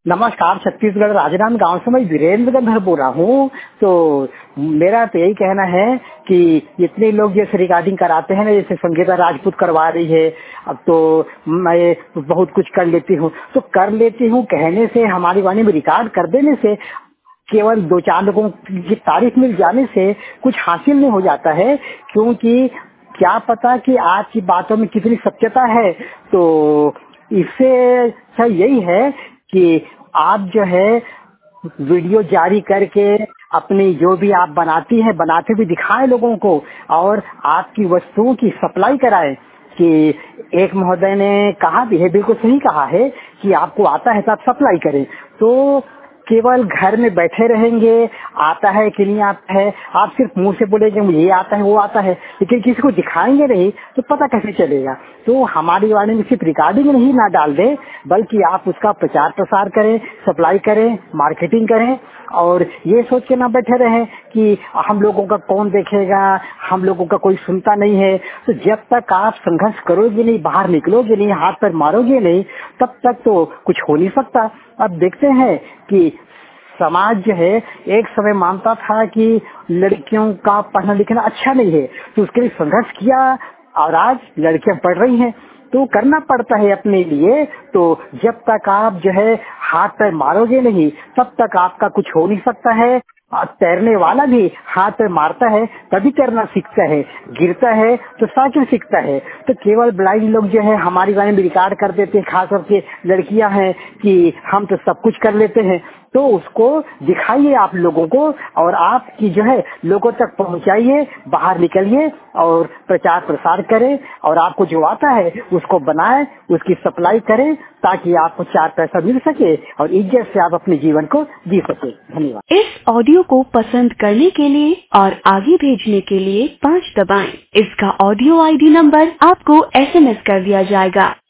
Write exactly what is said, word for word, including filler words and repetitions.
नमस्कार, छत्तीसगढ़ राजनांद गांव से मैं वीरेंद्र गंधर बोल रहा हूँ। तो मेरा तो यही कहना है कि इतने लोग जैसे रिकॉर्डिंग कराते हैं ना, जैसे संगीता राजपूत करवा रही है, अब तो मैं बहुत कुछ कर लेती हूँ। तो कर लेती हूँ कहने से, हमारी वाणी में रिकॉर्ड कर देने से, केवल दो चार लोगों की तारीफ मिल जाने से कुछ हासिल नहीं हो जाता है। क्योंकि क्या पता कि आज की बातों में कितनी सत्यता है। तो इससे अच्छा यही है कि आप जो है वीडियो जारी करके अपनी जो भी आप बनाती हैं बनाते भी दिखाएं लोगों को, और आपकी वस्तुओं की सप्लाई कराएं। कि एक महोदय ने कहा भी है, बिल्कुल सही कहा है, कि आपको आता है तो आप सप्लाई करें। तो केवल घर में बैठे रहेंगे, आता है कि नहीं आता है, आप सिर्फ मुंह से बोलेंगे मुझे ये आता है वो आता है, लेकिन किसी को दिखाएंगे नहीं तो पता कैसे चलेगा। तो हमारी वाणी में सिर्फ रिकॉर्डिंग नहीं ना डाल दें, बल्कि आप उसका प्रचार प्रसार करें, सप्लाई करें, मार्केटिंग करें, और ये सोच के ना बैठे रहें कि हम लोगों का कौन देखेगा, हम लोगों का कोई सुनता नहीं है। तो जब तक आप संघर्ष करोगे नहीं, बाहर निकलोगे नहीं, हाथ पैर मारोगे नहीं, तब तक तो कुछ हो नहीं सकता। अब देखते हैं कि समाज जो है एक समय मानता था कि लड़कियों का पढ़ना लिखना अच्छा नहीं है, तो उसके लिए संघर्ष किया, और आज लड़कियां पढ़ रही हैं। तो करना पड़ता है अपने लिए। तो जब तक आप जो है हाथ पैर मारोगे नहीं, तब तक आपका कुछ हो नहीं सकता है। तैरने वाला भी हाथ पैर मारता है तभी तैरना सीखता है, गिरता है तो साइकिल सीखता है। तो केवल ब्लाइंड लोग जो है हमारी बारे में रिकॉर्ड कर देते हैं, खास करके लड़कियां हैं कि हम तो सब कुछ कर लेते हैं। तो उसको दिखाइए आप लोगों को, और आपकी जो है लोगों तक पहुंचाइए, बाहर निकलिए और प्रचार प्रसार करें, और आपको जो आता है उसको बनाएं, उसकी सप्लाई करें, ताकि आपको चार पैसा मिल सके और इज्जत से आप अपने जीवन को जी सके। धन्यवाद। इस ऑडियो को पसंद करने के लिए और आगे भेजने के लिए पाँच दबाएं। इसका ऑडियो आईडी नंबर आपको एसएमएस कर दिया जाएगा।